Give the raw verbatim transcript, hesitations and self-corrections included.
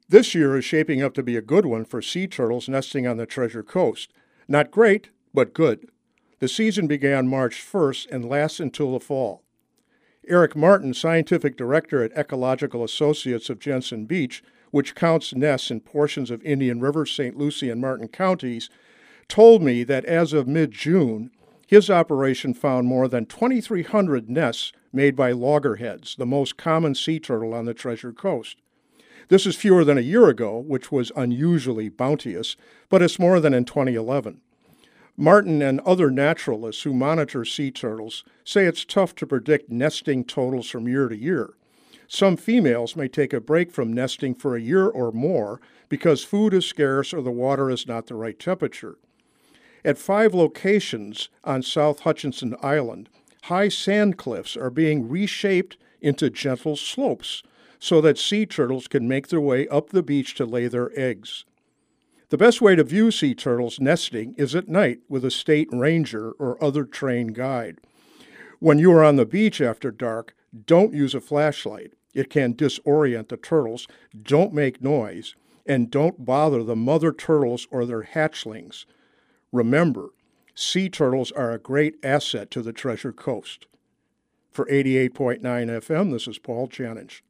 This year is shaping up to be a good one for sea turtles nesting on the Treasure Coast. Not great, but good. The season began March first and lasts until the fall. Eric Martin, Scientific Director at Ecological Associates of Jensen Beach, which counts nests in portions of Indian River, Saint Lucie, and Martin counties, told me that as of mid-June, his operation found more than twenty-three hundred nests made by loggerheads, the most common sea turtle on the Treasure Coast. This is fewer than a year ago, which was unusually bounteous, but it's more than in twenty eleven. Martin and other naturalists who monitor sea turtles say it's tough to predict nesting totals from year to year. Some females may take a break from nesting for a year or more because food is scarce or the water is not the right temperature. At five locations on South Hutchinson Island, high sand cliffs are being reshaped into gentle slopes so that sea turtles can make their way up the beach to lay their eggs. The best way to view sea turtles nesting is at night with a state ranger or other trained guide. When you are on the beach after dark, don't use a flashlight. It can disorient the turtles, don't make noise, and don't bother the mother turtles or their hatchlings. Remember, sea turtles are a great asset to the Treasure Coast. For eighty-eight point nine F M, this is Paul Janich.